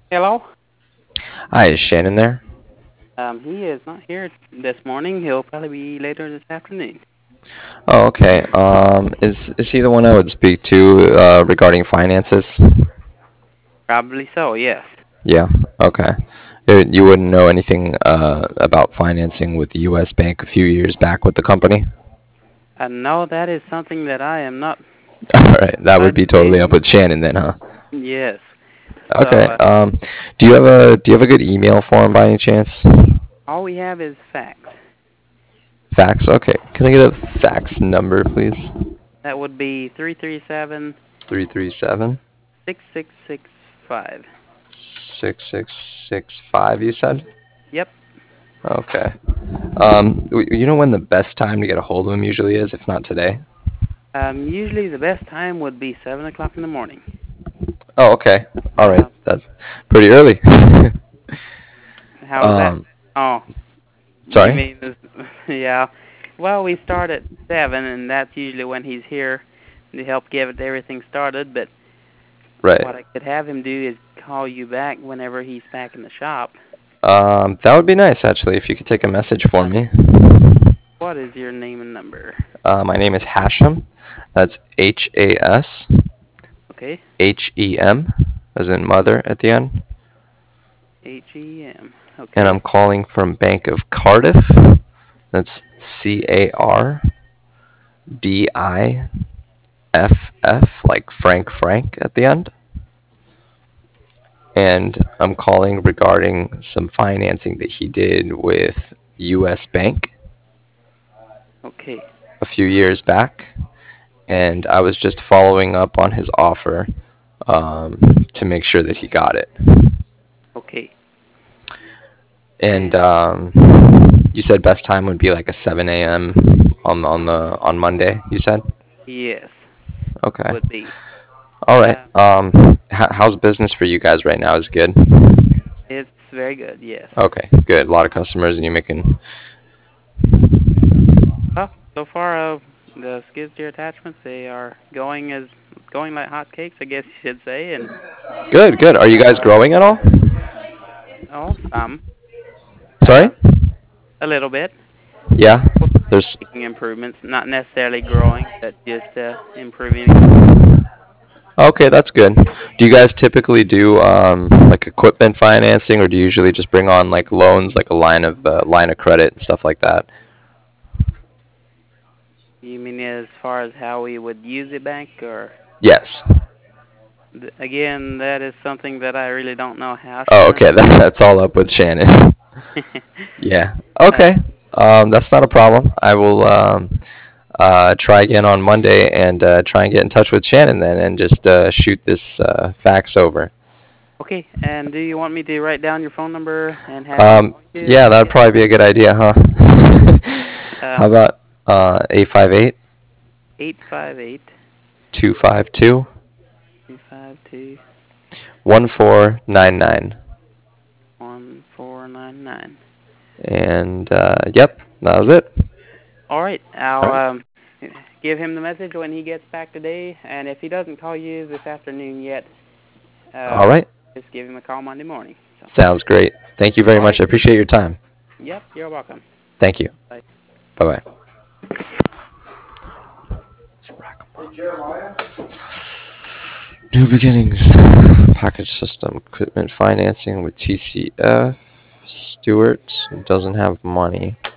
Hello. Hi, is Shannon there? He is not here this morning. He'll probably be later this afternoon. Oh, okay. Is he the one I would speak to regarding finances? Probably so. Yes. Yeah. Okay. You wouldn't know anything about financing with the U.S. Bank a few years back with the company? No, that is something that I am not All right, that would touched be totally up in. with Shannon then, huh? Yes. So Okay. Do you have a good email for him by any chance? all we have is facts. Fax. Okay. Can I get a fax number, please? That would be 337 337 6665. 6665. You said. Yep. Okay. You know when the best time to get a hold of him usually is, if not today? Usually the best time would be 7 o'clock in the morning. Oh, okay. All right. Uh, That's pretty early. how's that? um, Oh, you Sorry? mean yeah. Well, we start at 7, and that's usually when he's here to help get everything started. But Right. what I could have him do is call you back whenever he's back in the shop. That would be nice actually if you could take a message for me. What is your name and number? My name is Hashem. That's Okay. Hashem, as in mother at the end. HEM. And Okay. I'm calling from Bank of Cardiff. That's Cardiff, like Frank at the end. And I'm calling regarding some financing that he did with US Bank Okay. a few years back. And I was just following up on his offer um, to make sure that he got it. Okay. And And you said best time would be like a 7 a.m. on Monday. You said. yes, Okay. would be. All right. Uh, How's business for you guys right now? Is it good? it's very good. Yes. Okay, good. A lot of customers, and you're making. Well, so far, the skid steer attachments they are going like hotcakes, I guess you should say, and Good, good. Are you guys growing at all? oh, some, Sorry? uh, a little bit. Yeah. There's. Making improvements, not necessarily growing, but just improving. Okay, that's good. Do you guys typically do like equipment financing, or do you usually just bring on like loans, like a line of credit and stuff like that? You mean as far as how we would use a bank, or Yes. again, that is something that I really don't know how, Oh, Shannon. okay. That's all up with Shannon. Yeah. uh, Okay. That's not a problem. I will try again on Monday and try and get in touch with Shannon then and just shoot this fax over. okay, and do you want me to write down your phone number and have him call you? Yeah, that'd probably be a good idea, huh? How Um, about 858 858 252 252 1499? 1499. And yep, that was it. All right, All right. I'll give him the message when he gets back today, and if he doesn't call you this afternoon yet, All um, right. just give him a call Monday morning. So, Sounds great. Thank you very all much. right. I appreciate your time. Yep, you're welcome. Thank you. Bye. Bye bye. New beginnings. Package system equipment financing with TCF. Stewart doesn't have money.